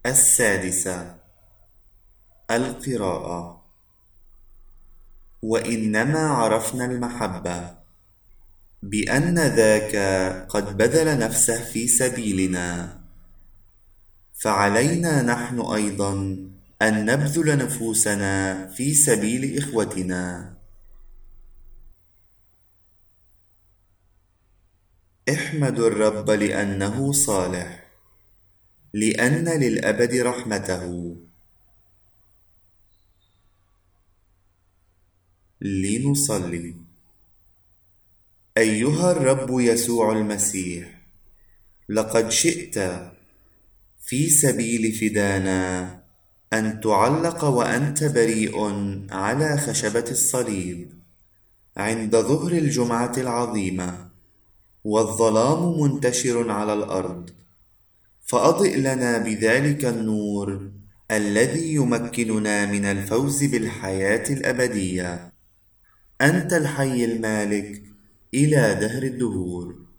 السادسة. القراءة. وإنما عرفنا المحبة بأن ذاك قد بذل نفسه في سبيلنا، فعلينا نحن أيضا أن نبذل نفوسنا في سبيل إخوتنا. احمدوا الرب لأنه صالح، لأن للأبد رحمته. لنصلي. أيها الرب يسوع المسيح، لقد شئت في سبيل فدانا أن تعلق وأنت بريء على خشبة الصليب عند ظهر الجمعة العظيمة، والظلام منتشر على الأرض، فأضئ لنا بذلك النور الذي يمكننا من الفوز بالحياة الأبدية. أنت الحي المالك إلى دهر الدهور.